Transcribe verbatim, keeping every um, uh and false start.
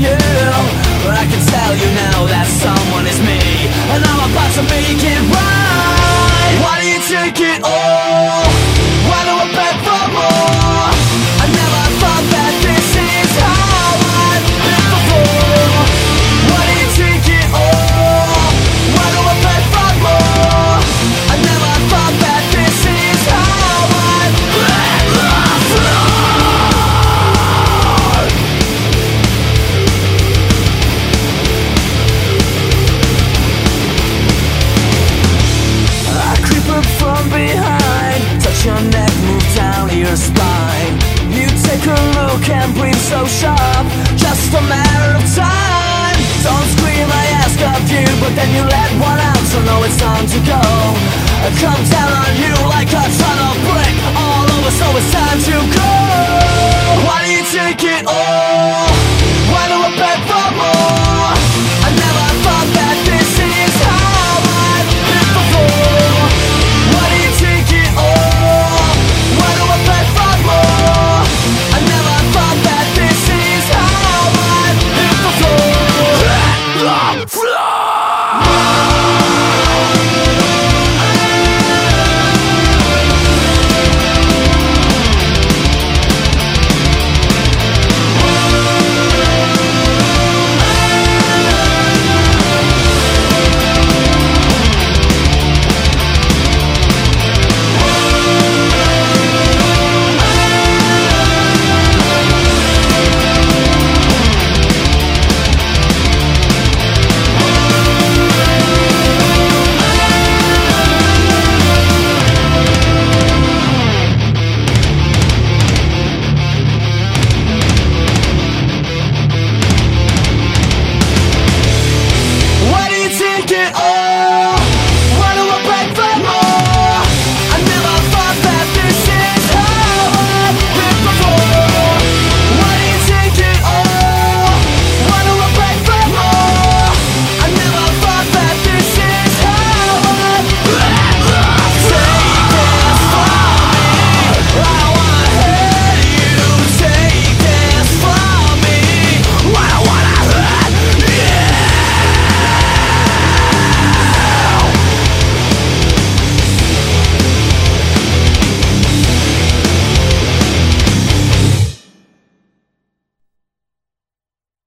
you. But I can tell you now that someone is me, and I'm about to make it right. Why do you take it all? Why do I beg for more? I never thought that this is how I'd been before. Why do you take it all? Why do I beg for more? I never thought that this is how I'd been before. I creep up from behind, touch your neck, move down to your spine. You take a look and breathe so sharp, just a matter of time. Don't scream, I ask of you, but then you let one out, so know it's time to go. I come down on you like a ton of brick, all over, so it's time to go. Why do you take it all?